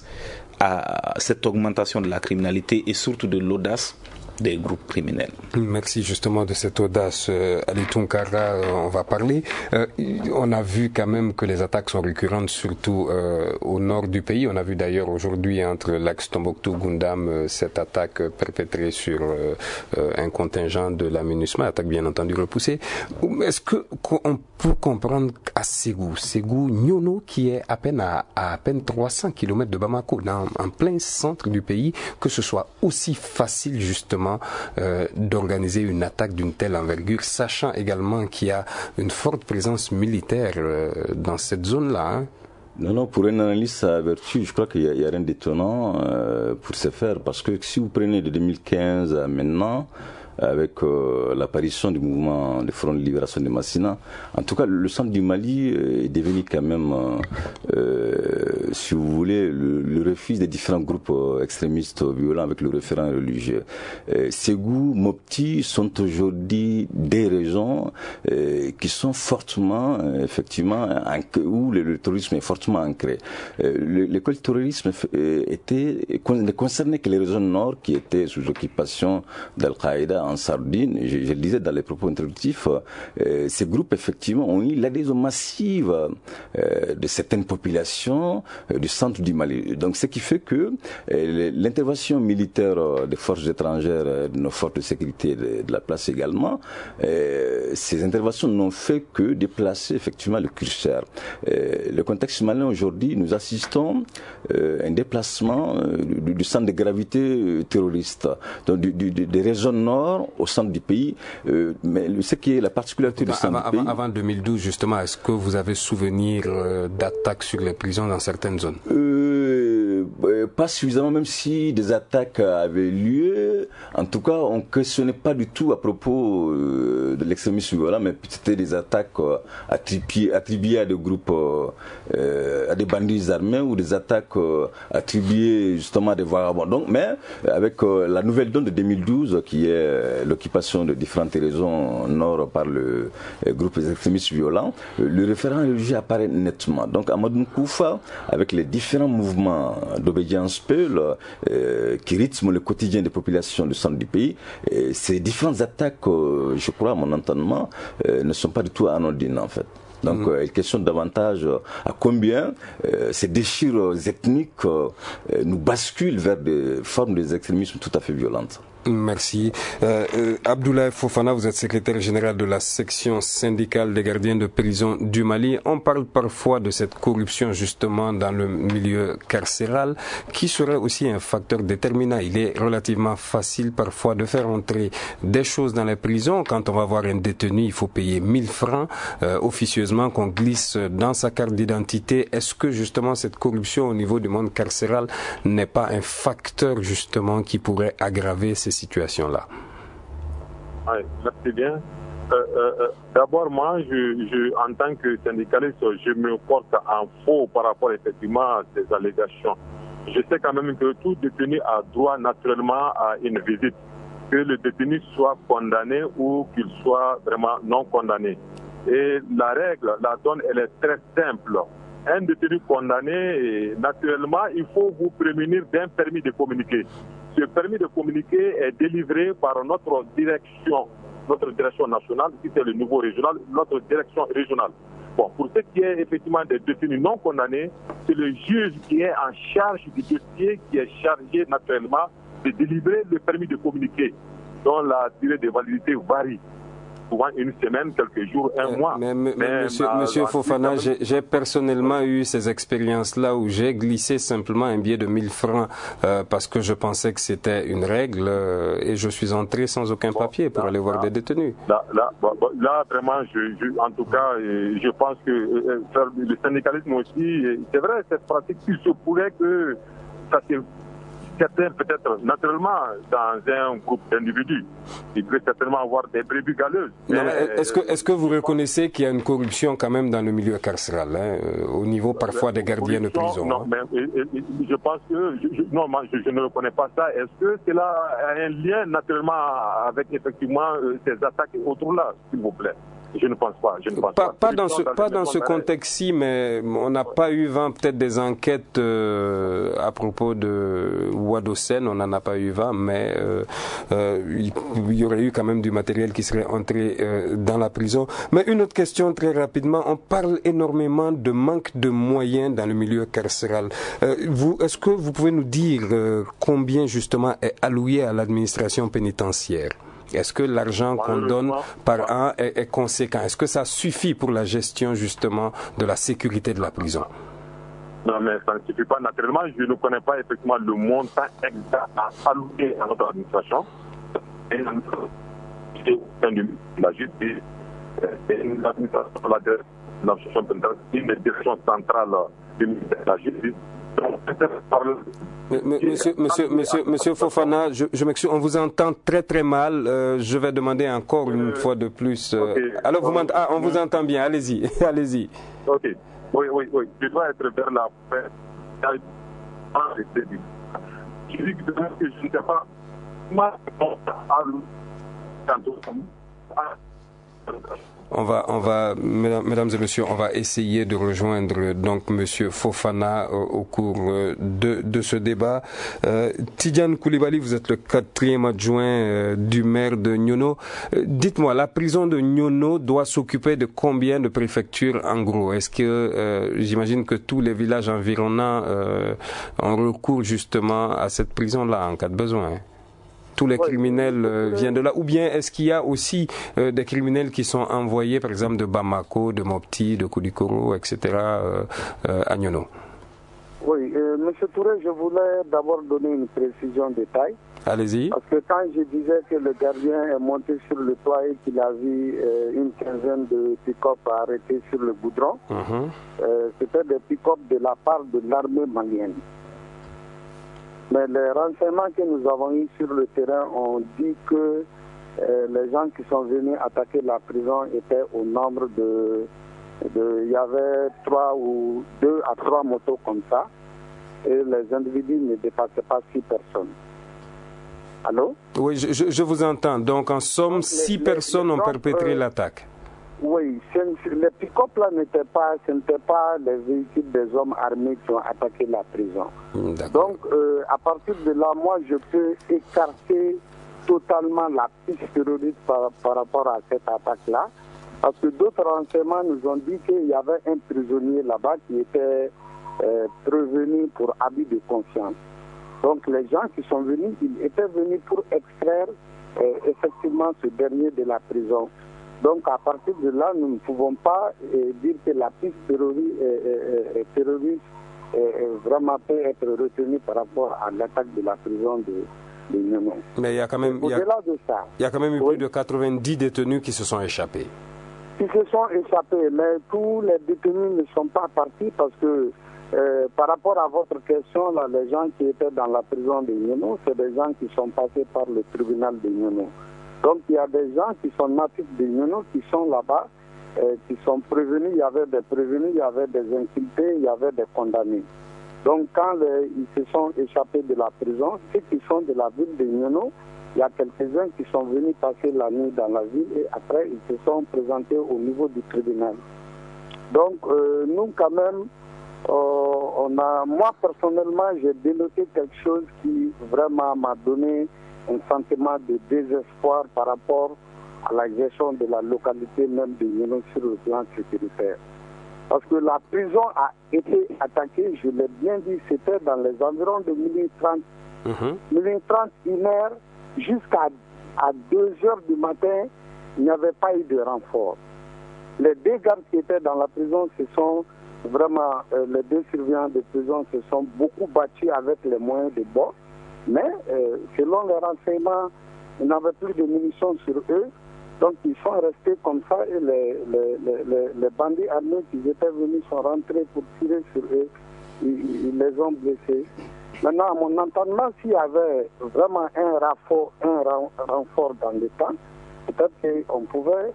à cette augmentation de la criminalité et surtout de l'audace des groupes criminels. Merci justement de cette audace. Euh, Ali Tounkara, euh, on va parler. Euh, on a vu quand même que les attaques sont récurrentes, surtout euh, au nord du pays. On a vu d'ailleurs aujourd'hui entre l'axe Tombouctou-Goundam euh, cette attaque euh, perpétrée sur euh, euh, un contingent de la MINUSMA, attaque bien entendu repoussée. Est-ce que on peut comprendre à Ségou, Ségou, Nyono, qui est à peine à, à à peine trois cents kilomètres de Bamako, dans, en plein centre du pays, que ce soit aussi facile justement Euh, d'organiser une attaque d'une telle envergure, sachant également qu'il y a une forte présence militaire euh, dans cette zone-là, hein? Non, non, pour un analyste à vertu, je crois qu'il n'y a, a rien d'étonnant euh, pour ce faire, parce que si vous prenez de deux mille quinze à maintenant, avec euh, l'apparition du mouvement de Front de Libération de Massina. En tout cas, le centre du Mali euh, est devenu quand même, euh, si vous voulez, le, le refuge des différents groupes euh, extrémistes violents avec le référent religieux. Euh, Ségou, Mopti sont aujourd'hui des régions euh, qui sont fortement, euh, effectivement, où le, le terrorisme est fortement ancré. Euh, L'école du terrorisme euh, était, ne concernait que les régions nord qui étaient sous occupation d'Al-Qaïda en Sardine. Je, je le disais dans les propos introductifs, euh, ces groupes effectivement ont eu l'adhésion massive euh, de certaines populations euh, du centre du Mali. Donc ce qui fait que euh, l'intervention militaire euh, des forces étrangères, euh, de nos forces de sécurité de, de la place également, euh, ces interventions n'ont fait que déplacer effectivement le curseur. Euh, le contexte malien aujourd'hui, nous assistons euh, à un déplacement euh, du, du centre de gravité euh, terroriste, donc du, du, des régions nord au centre du pays, euh, mais ce qui est la particularité du centre avant, du pays. Avant deux mille douze, justement, est-ce que vous avez souvenir euh, d'attaques sur les prisons dans certaines zones? euh, Pas suffisamment, même si des attaques avaient lieu. En tout cas, on ne questionnait pas du tout à propos euh, de l'extrémisme violent, mais c'était des attaques euh, attribuées, attribuées à des groupes, euh, à des bandits armés, ou des attaques euh, attribuées justement à des vagabonds. Donc, mais avec euh, la nouvelle donne de deux mille douze, qui est l'occupation de différentes régions nord par le euh, groupe extrémistes violents, euh, le référent religieux apparaît nettement. Donc, Amadou Koufa, avec les différents mouvements d'obédience peul euh, qui rythment le quotidien des populations du centre du pays, et ces différentes attaques, euh, je crois, à mon entendement, euh, ne sont pas du tout anodines en fait. Donc, mmh. euh, il questionne davantage euh, à combien euh, ces déchirures ethniques euh, nous basculent vers des formes d'extrémisme tout à fait violentes. Merci. Euh, euh, Abdoulaye Fofana, vous êtes secrétaire général de la section syndicale des gardiens de prison du Mali. On parle parfois de cette corruption justement dans le milieu carcéral qui serait aussi un facteur déterminant. Il est relativement facile parfois de faire entrer des choses dans les prisons. Quand on va voir un détenu, il faut payer mille francs euh, officieusement qu'on glisse dans sa carte d'identité. Est-ce que justement cette corruption au niveau du monde carcéral n'est pas un facteur justement qui pourrait aggraver ces situation-là? Oui, merci bien. Euh, euh, D'abord, moi, je, je, en tant que syndicaliste, je me porte en faux par rapport effectivement à ces allégations. Je sais quand même que tout détenu a droit naturellement à une visite, que le détenu soit condamné ou qu'il soit vraiment non condamné. Et la règle, la donne, elle est très simple. Un détenu condamné, naturellement, il faut vous prémunir d'un permis de communiquer. Ce permis de communiquer est délivré par notre direction, notre direction nationale, si c'est le niveau régional, notre direction régionale. Bon, pour ce qui est effectivement des détenus non condamnés, c'est le juge qui est en charge du dossier, qui est chargé naturellement de délivrer le permis de communiquer, dont la durée de validité varie. Souvent une semaine, quelques jours, un mais, mois. Mais, mais, mais monsieur, ma, monsieur ma, Fofana, j'ai personnellement eu ces expériences-là où j'ai glissé simplement un billet de mille francs euh, parce que je pensais que c'était une règle euh, et je suis entré sans aucun bon, papier pour là, aller voir là, des détenus. Là, là, bon, bon, là vraiment, je, je, en tout cas, euh, je pense que euh, le syndicalisme aussi, c'est vrai, cette pratique, il se pourrait que ça se certains peut-être naturellement dans un groupe d'individus. Il peut certainement avoir des brebis galeuses. Est-ce que, est-ce que vous reconnaissez qu'il y a une corruption quand même dans le milieu carcéral, hein, au niveau parfois des gardiens de prison? Non, hein? mais je pense que, je, non, moi, je, je ne reconnais pas ça. Est-ce que cela a un lien naturellement avec effectivement ces attaques et autres là, s'il vous plaît? Je ne pense pas. Je ne pense pas, pas. pas dans ce, pas dans ce contexte-ci, mais on n'a pas eu vent peut-être des enquêtes euh, à propos de Ouadosen, on n'en a pas eu vent, mais euh, euh, il, il y aurait eu quand même du matériel qui serait entré euh, dans la prison. Mais une autre question très rapidement, on parle énormément de manque de moyens dans le milieu carcéral. Euh, vous, est-ce que vous pouvez nous dire euh, combien justement est alloué à l'administration pénitentiaire? Est-ce que l'argent qu'on donne par an est, est conséquent? Est-ce que ça suffit pour la gestion justement de la sécurité de la prison? Non, mais ça ne suffit pas. Naturellement, je ne connais pas effectivement le montant exact à allouer à notre administration. Et la justice, une administration, l'administration pénitentiaire, une direction centrale du ministère de la justice. Monsieur, monsieur, monsieur, monsieur Fofana, je, je m'excuse, on vous entend très très mal. Euh, je vais demander encore une euh, fois de plus. Euh, okay. Alors vous m'entendez? Ah, on vous entend bien. Allez-y, allez-y. Ok. Oui, oui, oui. Je dois être vers la fin. Je dis que je ne sais pas. On va, on va, mesdames et messieurs, on va essayer de rejoindre donc Monsieur Fofana euh, au cours euh, de, de ce débat. Euh, Tidiane Koulibaly, vous êtes le quatrième adjoint euh, du maire de Nyono. Euh, Dites-moi, la prison de Nyono doit s'occuper de combien de préfectures en gros? Est-ce que, euh, j'imagine que tous les villages environnants euh, ont recours justement à cette prison-là en cas de besoin? Tous les criminels euh, viennent de là, ou bien est-ce qu'il y a aussi euh, des criminels qui sont envoyés, par exemple, de Bamako, de Mopti, de Koulikoro, et cetera, euh, euh, à Nyono? Oui, euh, Monsieur Touré, je voulais d'abord donner une précision de taille. Allez-y. Parce que quand je disais que le gardien est monté sur le toit et qu'il a vu euh, une quinzaine de pick-up arrêtés sur le goudron, uh-huh. euh, c'était des pick-up de la part de l'armée malienne. Mais les renseignements que nous avons eus sur le terrain ont dit que euh, les gens qui sont venus attaquer la prison étaient au nombre de... de il y avait trois ou deux à trois motos comme ça, et les individus ne dépassaient pas six personnes. Allô? Oui, je, je vous entends. Donc, en somme, Donc, six les, personnes les, les ont perpétré euh, l'attaque. Oui, les pick-up là n'étaient pas, ce n'étaient pas les véhicules des hommes armés qui ont attaqué la prison. Donc, euh, à partir de là, moi, je peux écarter totalement la piste terroriste par, par rapport à cette attaque-là, parce que d'autres renseignements nous ont dit qu'il y avait un prisonnier là-bas qui était euh, prévenu pour abus de confiance. Donc les gens qui sont venus, ils étaient venus pour extraire euh, effectivement ce dernier de la prison. Donc à partir de là, nous ne pouvons pas euh, dire que la piste terroriste, euh, euh, terroriste euh, vraiment peut être retenue par rapport à l'attaque de la prison de, de Niamey. Mais il y a quand même, il y a, au-delà de ça, il y a quand même eu oui, plus de quatre-vingt-dix détenus qui se sont échappés. Qui se sont échappés, mais tous les détenus ne sont pas partis parce que Euh, par rapport à votre question, là, les gens qui étaient dans la prison de Niamey, c'est des gens qui sont passés par le tribunal de Niamey. Donc il y a des gens qui sont natifs de Niamey, qui sont là-bas, euh, qui sont prévenus, il y avait des prévenus, il y avait des inculpés, il y avait des condamnés. Donc quand les, ils se sont échappés de la prison, ceux qui sont de la ville de Niamey, il y a quelques-uns qui sont venus passer la nuit dans la ville et après ils se sont présentés au niveau du tribunal. Donc euh, nous quand même, Euh, on a, moi personnellement, j'ai dénoté quelque chose qui vraiment m'a donné un sentiment de désespoir par rapport à la gestion de la localité même de Niamey sur le plan sécuritaire. Parce que la prison a été attaquée, je l'ai bien dit, c'était dans les environs de minuit trente, mm-hmm. minuit trente, une heure, jusqu'à à deux heures du matin, il n'y avait pas eu de renfort. Les deux gardes qui étaient dans la prison se sont Vraiment, euh, les deux surveillants de prison se sont beaucoup battus avec les moyens de bord. Mais, euh, selon les renseignements, ils n'avaient plus de munitions sur eux. Donc, ils sont restés comme ça et les, les, les, les bandits armés qui étaient venus sont rentrés pour tirer sur eux. Ils, ils les ont blessés. Maintenant, à mon entendement, s'il y avait vraiment un renfort, un renfort dans le temps, peut-être qu'on pouvait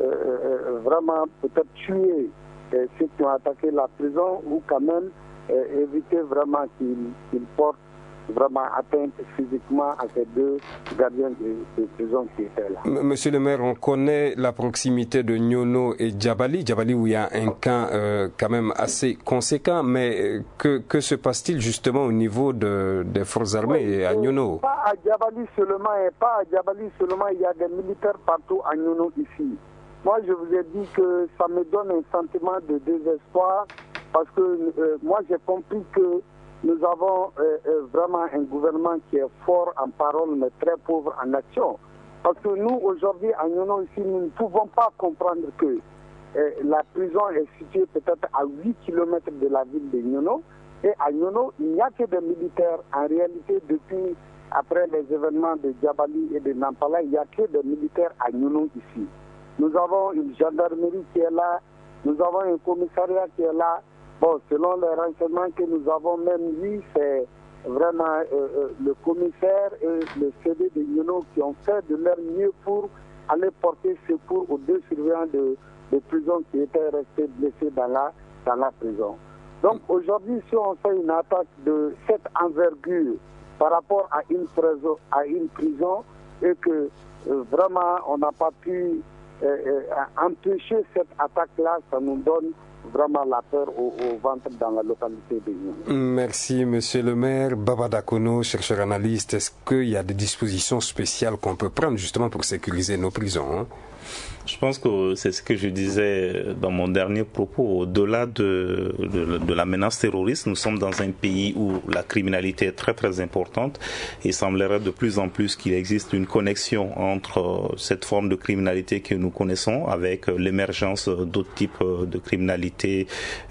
euh, vraiment peut-être tuer Et ceux qui ont attaqué la prison ou quand même euh, éviter vraiment qu'ils qu'ils portent vraiment atteinte physiquement à ces deux gardiens de, de prison qui étaient là. Monsieur le maire, on connaît la proximité de Nyono et Djabali, Djabali où il y a un camp euh, quand même assez conséquent, mais que, que se passe-t-il justement au niveau de, des forces armées oui, à Nyono? Pas à Djabali seulement, et pas à Djabali seulement, il y a des militaires partout à Nyono ici. Moi, je vous ai dit que ça me donne un sentiment de désespoir parce que euh, moi, j'ai compris que nous avons euh, euh, vraiment un gouvernement qui est fort en parole, mais très pauvre en action. Parce que nous, aujourd'hui, à Nyono, ici, nous ne pouvons pas comprendre que euh, la prison est située peut-être à huit kilomètres de la ville de Nyono. Et à Nyono, il n'y a que des militaires. En réalité, depuis, après les événements de Djabali et de Nampala, il n'y a que des militaires à Nyono ici. Nous avons une gendarmerie qui est là, nous avons un commissariat qui est là. Bon, selon les renseignements que nous avons même vus, c'est vraiment euh, euh, le commissaire et le C D de Nyono qui ont fait de leur mieux pour aller porter secours aux deux surveillants de, de prison qui étaient restés blessés dans la, dans la prison. Donc aujourd'hui, si on fait une attaque de cette envergure par rapport à une prison, à une prison et que euh, vraiment on n'a pas pu Euh, euh, empêcher cette attaque-là, ça nous donne vraiment la peur au, au ventre dans la localité de Niamey. Merci, monsieur le maire. Baba Dakono, chercheur analyste, est-ce qu'il y a des dispositions spéciales qu'on peut prendre justement pour sécuriser nos prisons, hein? Je pense que c'est ce que je disais dans mon dernier propos. Au-delà de, de, de la menace terroriste, nous sommes dans un pays où la criminalité est très très importante. Il semblerait de plus en plus qu'il existe une connexion entre cette forme de criminalité que nous connaissons avec l'émergence d'autres types de criminalité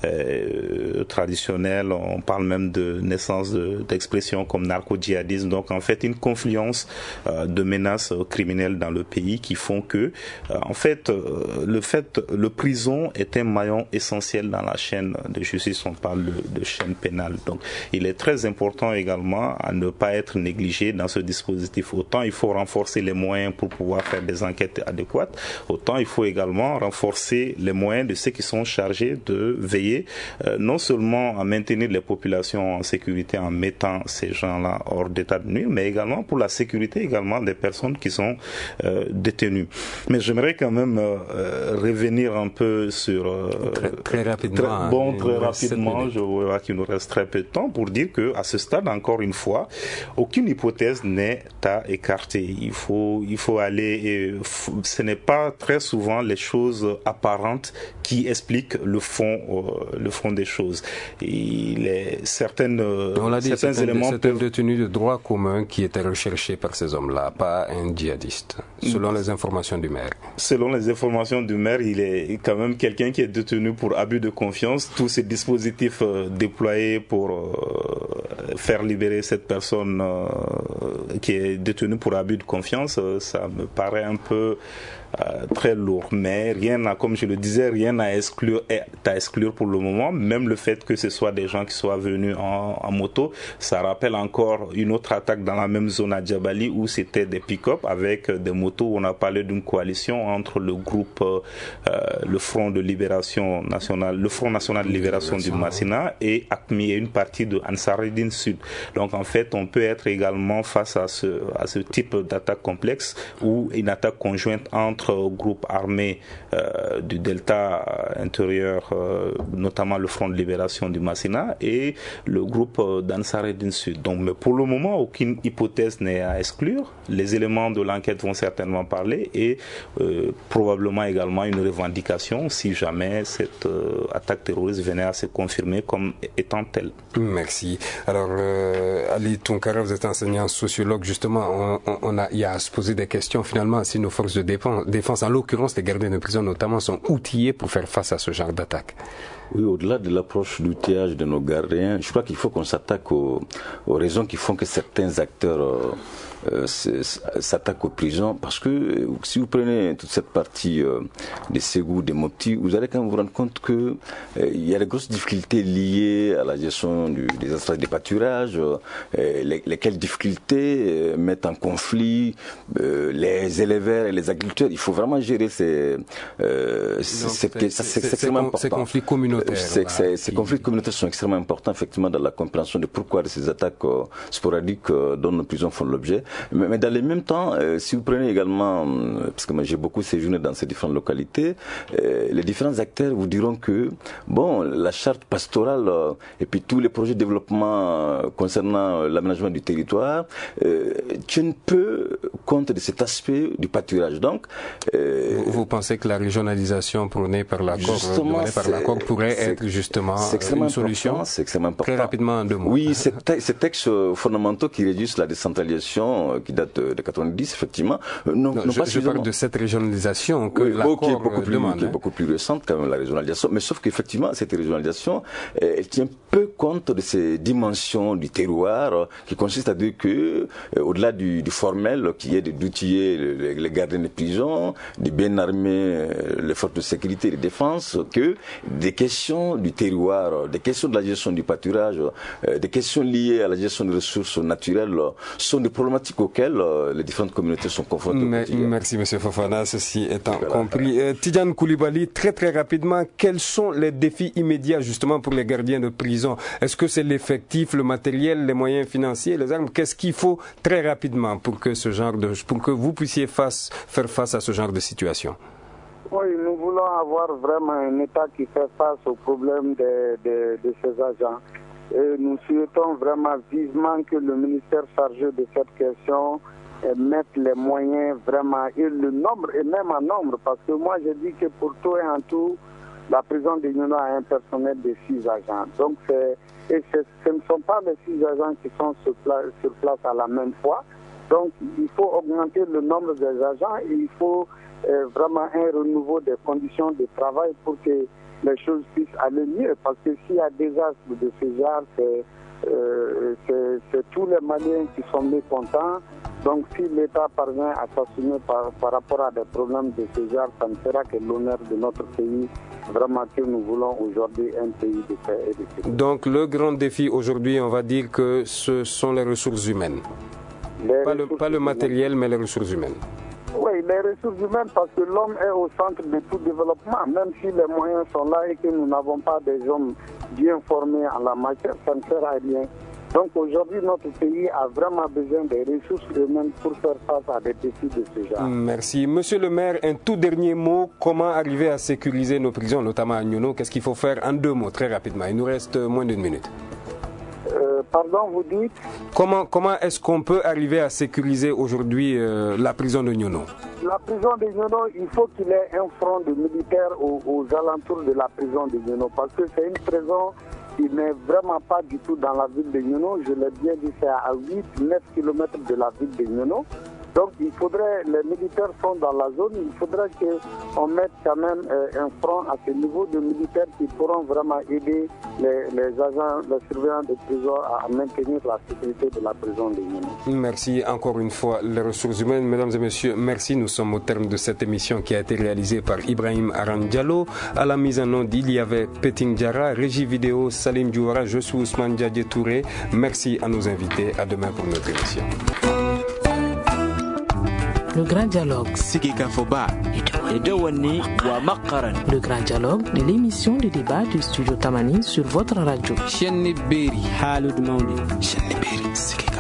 euh, traditionnelle. On parle même de naissance de, d'expressions comme narco-djihadisme. Donc en fait une confluence euh, de menaces criminelles dans le pays qui font que euh, en fait fait, le fait, le prison est un maillon essentiel dans la chaîne de justice. On parle de, de chaîne pénale. Donc, il est très important également à ne pas être négligé dans ce dispositif. Autant il faut renforcer les moyens pour pouvoir faire des enquêtes adéquates, autant il faut également renforcer les moyens de ceux qui sont chargés de veiller euh, non seulement à maintenir les populations en sécurité en mettant ces gens-là hors d'état de nuire, mais également pour la sécurité également des personnes qui sont euh, détenues. Mais je j'aimerais quand même euh, revenir un peu sur... Euh, très, très rapidement. Très, bon, très rapidement, je vois qu'il nous reste très peu de temps pour dire qu'à ce stade, encore une fois, aucune hypothèse n'est à écarter. Il faut, il faut aller... Et ce n'est pas très souvent les choses apparentes qui expliquent le fond, euh, le fond des choses. Il est certaines, on l'a dit, certains c'est éléments... C'est un détenu de droit commun qui était recherché par ces hommes-là, pas un djihadiste, selon les informations du maire. Selon les informations du maire, il est quand même quelqu'un qui est détenu pour abus de confiance. Tous ces dispositifs euh, déployés pour euh, faire libérer cette personne euh, qui est détenue pour abus de confiance, euh, ça me paraît un peu euh, très lourd. Mais rien n'a, comme je le disais, rien à exclure, à exclure pour le moment. Même le fait que ce soit des gens qui soient venus en, en moto, ça rappelle encore une autre attaque dans la même zone à Djabali où c'était des pick-up avec des motos. On a parlé d'une coalition entre le groupe, euh, le Front de Libération Nationale, le Front National de Libération du Massina et A C M I et une partie de Ansaruddin Sud. Donc en fait, on peut être également face à ce, à ce type d'attaque complexe ou une attaque conjointe entre groupes armés euh, du delta intérieur, euh, notamment le Front de Libération du Massina et le groupe euh, d'Ansaruddin Sud. Donc, mais pour le moment, aucune hypothèse n'est à exclure. Les éléments de l'enquête vont certainement parler et euh, probablement également une revendication si jamais cette euh, attaque terroriste venait à se confirmer comme étant telle. Merci. Alors, euh, Ali Tounkara, vous êtes enseignant sociologue. Justement, on, on, on a, il y a à se poser des questions finalement si nos forces de défense, défense, en l'occurrence les gardiens de prison notamment, sont outillés pour faire face à ce genre d'attaque. Oui, au-delà de l'approche d'outillage de nos gardiens, je crois qu'il faut qu'on s'attaque aux, aux raisons qui font que certains acteurs euh, euh, s'attaquent aux prisons. Parce que euh, si vous prenez toute cette partie euh, des Ségou, des Mopti, vous allez quand même vous rendre compte que euh, il y a de grosses difficultés liées à la gestion du, des espaces de pâturage, euh, les, lesquelles difficultés euh, mettent en conflit euh, les éleveurs et les agriculteurs. Il faut vraiment gérer ces, euh, ces, ces, ces, ces, extrêmement ces conflits communautaires. C'est, c'est, ces conflits communautaires sont extrêmement importants, effectivement, dans la compréhension de pourquoi de ces attaques euh, sporadiques euh, dont nos prisons font l'objet. Mais, mais dans le même temps, euh, si vous prenez également, euh, parce que moi j'ai beaucoup séjourné dans ces différentes localités, euh, les différents acteurs vous diront que, bon, la charte pastorale euh, et puis tous les projets de développement euh, concernant euh, l'aménagement du territoire euh, tiennent peu compte de cet aspect du pâturage. Donc, euh, vous, vous pensez que la régionalisation prônée par l'accord, donnée par l'accord pourrait être justement une solution? C'est extrêmement important. Très rapidement, en deux mots. Oui, ces, te- ces textes fondamentaux qui réduisent la décentralisation, qui date de quatre-vingt-dix, effectivement. Non, non, je, pas je parle de cette régionalisation que oui, l'accord qui est beaucoup plus, demande. Qui est beaucoup plus récente, quand même, la régionalisation. Mais sauf qu'effectivement, cette régionalisation, elle tient peu compte de ces dimensions du terroir, qui consiste à dire que, au-delà du, du formel, qui est d'outiller les, les gardiens de prison, de bien armer les forces de sécurité et de défense, que des questions du terroir, des questions de la gestion du pâturage, euh, des questions liées à la gestion des ressources naturelles euh, sont des problématiques auxquelles euh, les différentes communautés sont confrontées. Mais, merci M. Fofana, ceci étant voilà. compris. Euh, Tidjane Koulibaly, très très rapidement, quels sont les défis immédiats justement pour les gardiens de prison? Est-ce que c'est l'effectif, le matériel, les moyens financiers, les armes? Qu'est-ce qu'il faut très rapidement pour que ce genre de, pour que vous puissiez face, faire face à ce genre de situation? Oui, nous voulons avoir vraiment un État qui fait face aux problèmes de, de, de ces agents. Et nous souhaitons vraiment vivement que le ministère chargé de cette question mette les moyens vraiment, et le nombre, et même en nombre, parce que moi je dis que pour tout et en tout, la prison de Niona a un personnel de six agents. Donc c'est, et c'est, ce ne sont pas les six agents qui sont sur place, sur place à la même fois. Donc il faut augmenter le nombre des agents et il faut euh, vraiment un renouveau des conditions de travail pour que les choses puissent aller mieux. Parce que s'il y a des désastre de ce genre, c'est, euh, c'est, c'est tous les Maliens qui sont mécontents. Donc si l'État parvient à s'assumer par, par rapport à des problèmes de ce genre, ça ne sera que l'honneur de notre pays. Vraiment que nous voulons aujourd'hui un pays de paix et de sécurité. Donc le grand défi aujourd'hui, on va dire que ce sont les ressources humaines. Les pas, ressources le, pas le matériel, humaines. Mais les ressources humaines. Oui, les ressources humaines, parce que l'homme est au centre de tout développement. Même si les moyens sont là et que nous n'avons pas des hommes bien formés en la matière, ça ne sert à rien. Donc aujourd'hui, notre pays a vraiment besoin des ressources humaines pour faire face à des défis de ce genre. Merci. Monsieur le maire, un tout dernier mot. Comment arriver à sécuriser nos prisons, notamment à Nyono? Qu'est-ce qu'il faut faire en deux mots, très rapidement? Il nous reste moins d'une minute. Euh, pardon, vous dites? Comment, comment est-ce qu'on peut arriver à sécuriser aujourd'hui euh, la prison de Nyono? La prison de Nyono, il faut qu'il y ait un front de militaires aux, aux alentours de la prison de Nyono, parce que c'est une prison qui n'est vraiment pas du tout dans la ville de Nyono. Je l'ai bien dit, c'est à huit neuf kilomètres de la ville de Nyono. Donc il faudrait, les militaires sont dans la zone, il faudrait qu'on mette quand même euh, un front à ce niveau de militaires qui pourront vraiment aider les, les agents, les surveillants de prison à, à maintenir la sécurité de la prison de Nyono. Merci encore une fois les ressources humaines. Mesdames et messieurs, merci. Nous sommes au terme de cette émission qui a été réalisée par Ibrahim Aran Diallo. À la mise en onde, il y avait Peting Diarra, régie vidéo Salim Djouara, je suis Ousmane Diadje Touré. Merci à nos invités. À demain pour notre émission. Le grand dialogue. Le grand dialogue de l'émission de débat du studio Tamani sur votre radio.